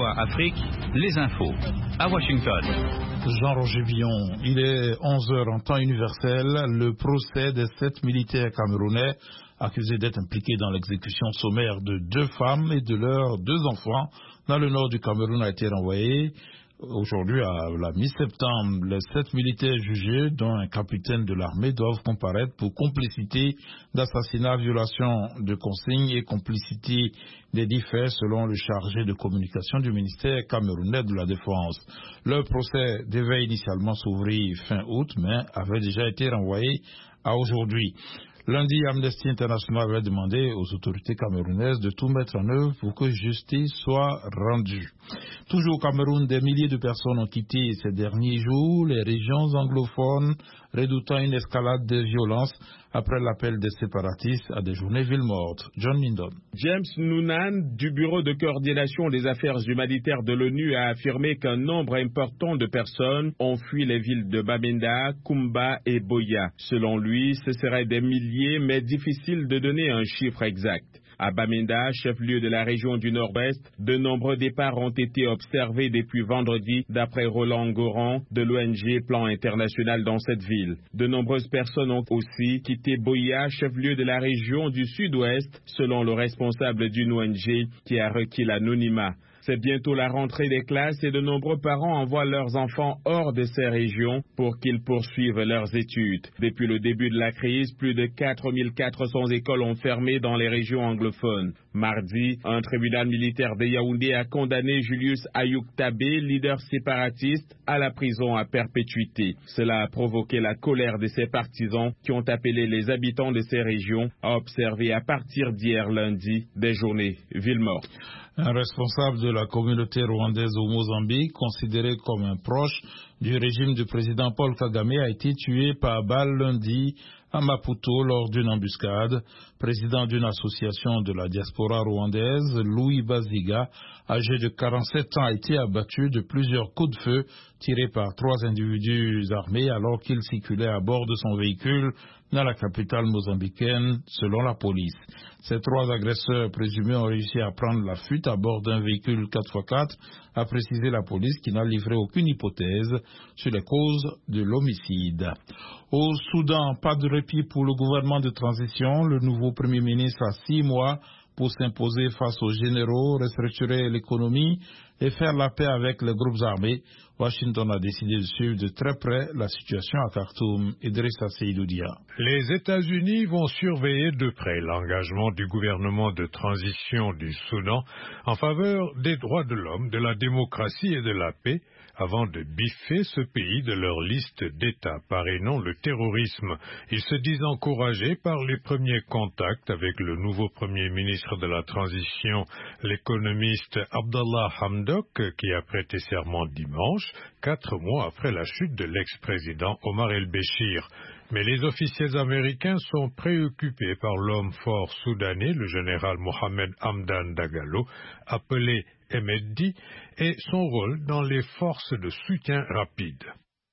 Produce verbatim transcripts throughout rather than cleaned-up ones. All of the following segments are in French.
Voix Afrique, les infos. À Washington. Jean-Roger Villon, il est onze heures en temps universel. Le procès des sept militaires camerounais accusés d'être impliqués dans l'exécution sommaire de deux femmes et de leurs deux enfants dans le nord du Cameroun a été renvoyé. Aujourd'hui, à la mi-septembre, les sept militaires jugés, dont un capitaine de l'armée, doivent comparaître pour complicité d'assassinat, violation de consignes et complicité des dix faits, selon le chargé de communication du ministère camerounais de la Défense. Leur procès devait initialement s'ouvrir fin août, mais avait déjà été renvoyé à aujourd'hui. Lundi, Amnesty International avait demandé aux autorités camerounaises de tout mettre en œuvre pour que justice soit rendue. Toujours au Cameroun, des milliers de personnes ont quitté ces derniers jours les régions anglophones, redoutant une escalade de violence après l'appel des séparatistes à des journées villes mortes. John Lindon. James Noonan, du Bureau de coordination des affaires humanitaires de l'ONU, a affirmé qu'un nombre important de personnes ont fui les villes de Bamenda, Kumba et Boya. Selon lui, ce seraient des milliers, mais difficile de donner un chiffre exact. À Bamenda, chef-lieu de la région du Nord-Ouest, de nombreux départs ont été observés depuis vendredi, d'après Roland Goran de l'O N G Plan International dans cette ville. De nombreuses personnes ont aussi quitté Boya, chef-lieu de la région du Sud-Ouest, selon le responsable d'une O N G qui a requis l'anonymat. C'est bientôt la rentrée des classes et de nombreux parents envoient leurs enfants hors de ces régions pour qu'ils poursuivent leurs études. Depuis le début de la crise, plus de quatre mille quatre cents écoles ont fermé dans les régions anglophones. Mardi, un tribunal militaire de Yaoundé a condamné Julius Ayouk Tabé, leader séparatiste, à la prison à perpétuité. Cela a provoqué la colère de ses partisans qui ont appelé les habitants de ces régions à observer à partir d'hier lundi des journées villes mortes. Un responsable de la communauté rwandaise au Mozambique, considéré comme un proche du régime du président Paul Kagame, a été tué par balle lundi à Maputo lors d'une embuscade. Président d'une association de la diaspora rwandaise, Louis Baziga, âgé de quarante-sept ans, a été abattu de plusieurs coups de feu tirés par trois individus armés alors qu'il circulait à bord de son véhicule dans la capitale mozambicaine, selon la police. Ces trois agresseurs présumés ont réussi à prendre la fuite à bord d'un véhicule quatre par quatre, a précisé la police qui n'a livré aucune hypothèse sur les causes de l'homicide. Au Soudan, pas de répit pour le gouvernement de transition. Le nouveau Premier ministre a six mois pour s'imposer face aux généraux, restructurer l'économie et faire la paix avec les groupes armés. Washington a décidé de suivre de très près la situation à Khartoum. Idrissa Seydoudia. Les États-Unis vont surveiller de près l'engagement du gouvernement de transition du Soudan en faveur des droits de l'homme, de la démocratie et de la paix, avant de biffer ce pays de leur liste d'États parrainant le terrorisme. Ils se disent encouragés par les premiers contacts avec le nouveau Premier ministre de la transition, l'économiste Abdallah Hamdok, qui a prêté serment dimanche, quatre mois après la chute de l'ex-président Omar el-Béchir. Mais les officiels américains sont préoccupés par l'homme fort soudanais, le général Mohamed Hamdan Dagalo, appelé M S D, et son rôle dans les forces de soutien rapide.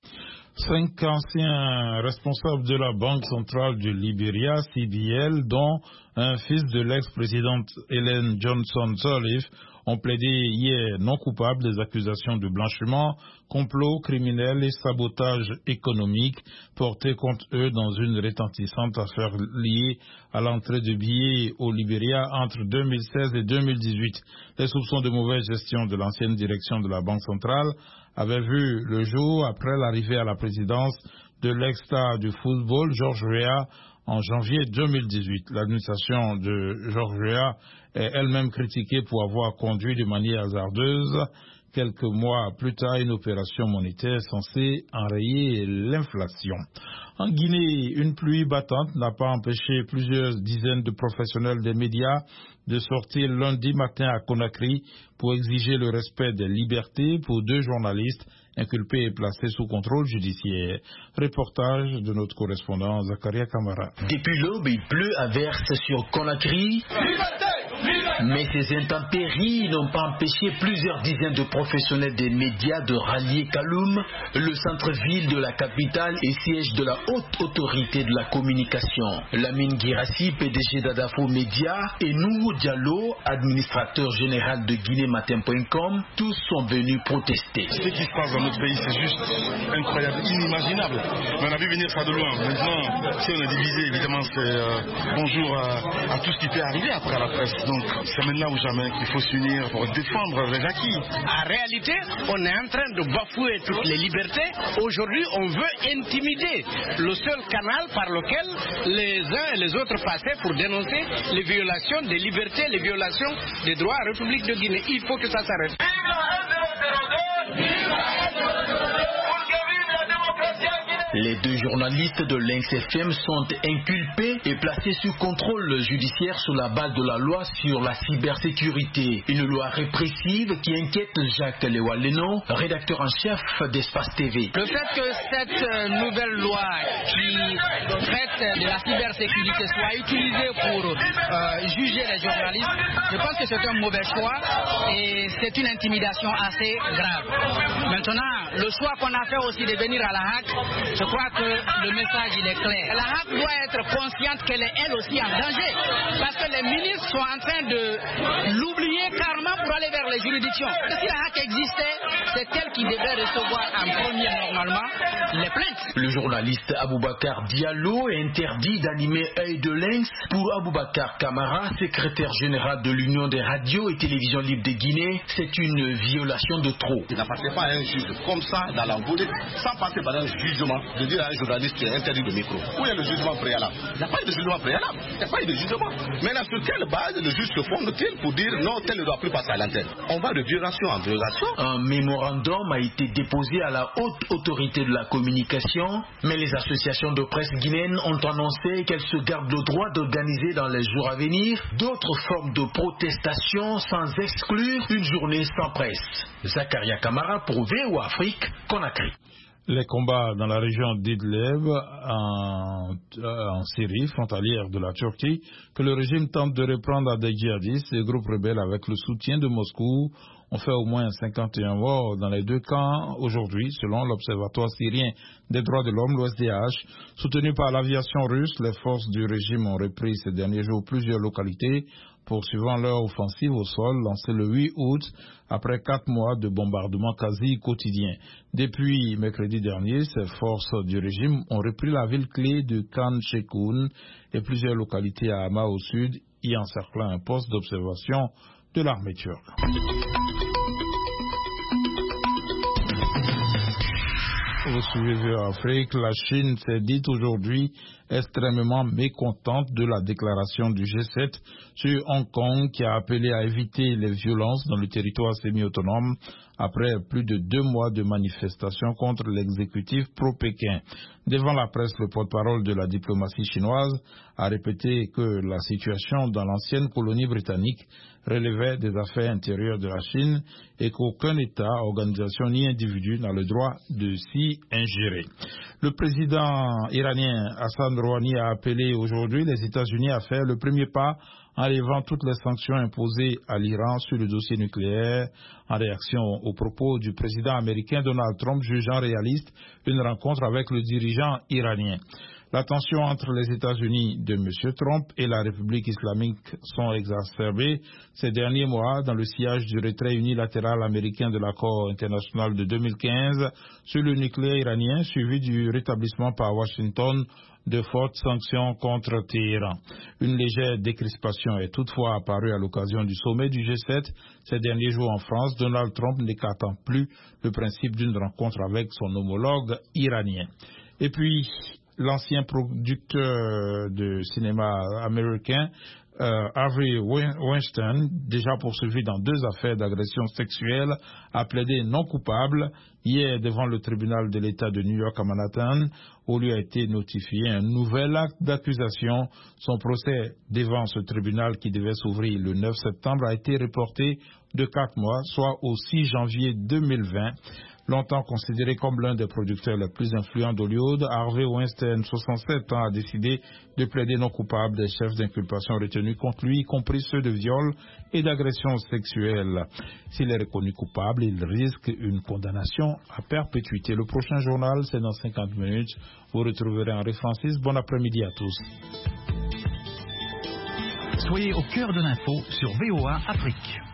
Cinq anciens responsables de la Banque centrale du Libéria, C B L, dont un fils de l'ex-présidente Ellen Johnson Sirleaf, ont plaidé hier non coupables des accusations de blanchiment, complot criminel et sabotage économique portés contre eux dans une retentissante affaire liée à l'entrée de billets au Libéria entre deux mille seize et deux mille dix-huit. Les soupçons de mauvaise gestion de l'ancienne direction de la Banque centrale avaient vu le jour après l'arrivée à la présidence de l'ex-star du football, George Weah, en janvier deux mille dix-huit. L'administration de George Weah est elle-même critiquée pour avoir conduit de manière hasardeuse, quelques mois plus tard, une opération monétaire censée enrayer l'inflation. En Guinée, une pluie battante n'a pas empêché plusieurs dizaines de professionnels des médias de sortir lundi matin à Conakry pour exiger le respect des libertés pour deux journalistes inculpés et placés sous contrôle judiciaire. Reportage de notre correspondant Zakaria Kamara. Depuis l'aube, il pleut à verse sur Conakry. Liberté, liberté. Mais ces intempéries n'ont pas empêché plusieurs dizaines de professionnels des médias de rallier Kaloum, le centre-ville de la capitale et siège de la haute autorité de la communication. Lamine Guirassi, P D G d'Adafo Média, et Nourou Diallo, administrateur général de Guinée Matin point com, tous sont venus protester. Ce qui se passe dans notre pays, c'est juste incroyable, inimaginable. Mais on a vu venir ça de loin. Maintenant, si on est divisé, évidemment, c'est euh, bonjour à, à tout ce qui peut arriver après à la presse. Donc, c'est maintenant ou jamais qu'il faut s'unir pour défendre les acquis. En réalité, on est en train de bafouer toutes les libertés. Aujourd'hui, on veut intimider le seul canal par lequel les uns et les autres passaient pour dénoncer les violations des libertés, les violations des droits à la République de Guinée. Il faut que ça s'arrête. Les deux journalistes de Lynx F M sont inculpés et placés sous contrôle judiciaire sous la base de la loi sur la cybersécurité. Une loi répressive qui inquiète Jacques Lewaleno, rédacteur en chef d'Espace T V. Le fait que cette nouvelle loi qui traite de la cybersécurité soit utilisée pour euh, juger les journalistes, je pense que c'est un mauvais choix et c'est une intimidation assez grave. Maintenant, le choix qu'on a fait aussi de venir à la H A C, je crois que le message il est clair. La H A C doit être consciente qu'elle est elle aussi en danger. Parce que les ministres sont en train de l'oublier carrément pour aller vers les juridictions. Si la H A C existait, c'est elle qui devrait recevoir en premier normalement les plaintes. Le journaliste Aboubacar Diallo est interdit d'animer Œil de Lynx pour Aboubacar Camara, secrétaire général de l'Union des radios et télévisions libres de Guinée. C'est une violation de trop. Il n'appartient pas à un juge comme ça dans la volée, sans passer par un jugement, de dire à un journaliste qui est interdit de micro. Où est le jugement préalable? Il n'y a pas eu de jugement préalable. Il n'y a pas eu de jugement. Maintenant, sur quelle base le juge se fonde-t-il pour dire non, tel ne doit plus passer à l'antenne? On va de violation en violation. Un mémorandum a été déposé à la haute autorité de la communication, mais les associations de presse guinéennes ont annoncé qu'elles se gardent le droit d'organiser dans les jours à venir d'autres formes de protestation sans exclure une journée sans presse. Zakaria Kamara pour V O Afrique, Conakry. Les combats dans la région d'Idlib, en, en Syrie, frontalière de la Turquie, que le régime tente de reprendre à des djihadistes et groupes rebelles avec le soutien de Moscou, ont fait au moins cinquante et un morts dans les deux camps aujourd'hui, selon l'Observatoire syrien des droits de l'homme, l'O S D H. Soutenu par l'aviation russe, les forces du régime ont repris ces derniers jours plusieurs localités, poursuivant leur offensive au sol lancée le huit août après quatre mois de bombardements quasi quotidiens. Depuis mercredi dernier, ces forces du régime ont repris la ville clé de Khan Sheikhoun et plusieurs localités à Hama au sud, y encerclant un poste d'observation de l'armée turque. Vous suivez Afrique, la Chine s'est dite aujourd'hui extrêmement mécontente de la déclaration du G sept sur Hong Kong qui a appelé à éviter les violences dans le territoire semi-autonome après plus de deux mois de manifestations contre l'exécutif pro-Pékin. Devant la presse, le porte-parole de la diplomatie chinoise a répété que la situation dans l'ancienne colonie britannique relevait des affaires intérieures de la Chine et qu'aucun État, organisation ni individu n'a le droit de s'y ingérer. Le président iranien Hassan Rouhani a appelé aujourd'hui les États-Unis à faire le premier pas en levant toutes les sanctions imposées à l'Iran sur le dossier nucléaire en réaction aux propos du président américain Donald Trump jugeant réaliste une rencontre avec le dirigeant iranien. La tension entre les États-Unis de M. Trump et la République islamique sont exacerbées ces derniers mois dans le sillage du retrait unilatéral américain de l'accord international de deux mille quinze sur le nucléaire iranien, suivi du rétablissement par Washington de fortes sanctions contre Téhéran. Une légère décrispation est toutefois apparue à l'occasion du sommet du G sept ces derniers jours en France, Donald Trump n'écartant plus le principe d'une rencontre avec son homologue iranien. Et puis, l'ancien producteur de cinéma américain, euh, Harvey Weinstein, déjà poursuivi dans deux affaires d'agression sexuelle, a plaidé non coupable hier devant le tribunal de l'État de New York à Manhattan, où lui a été notifié un nouvel acte d'accusation. Son procès devant ce tribunal qui devait s'ouvrir le neuf septembre a été reporté de quatre mois, soit au six janvier deux mille vingt. Longtemps considéré comme l'un des producteurs les plus influents d'Hollywood, Harvey Weinstein, soixante-sept ans, a décidé de plaider non coupable des chefs d'inculpation retenus contre lui, y compris ceux de viol et d'agression sexuelle. S'il est reconnu coupable, il risque une condamnation à perpétuité. Le prochain journal, c'est dans cinquante minutes. Vous retrouverez Henri Francis. Bon après-midi à tous. Soyez au cœur de l'info sur V O A Afrique.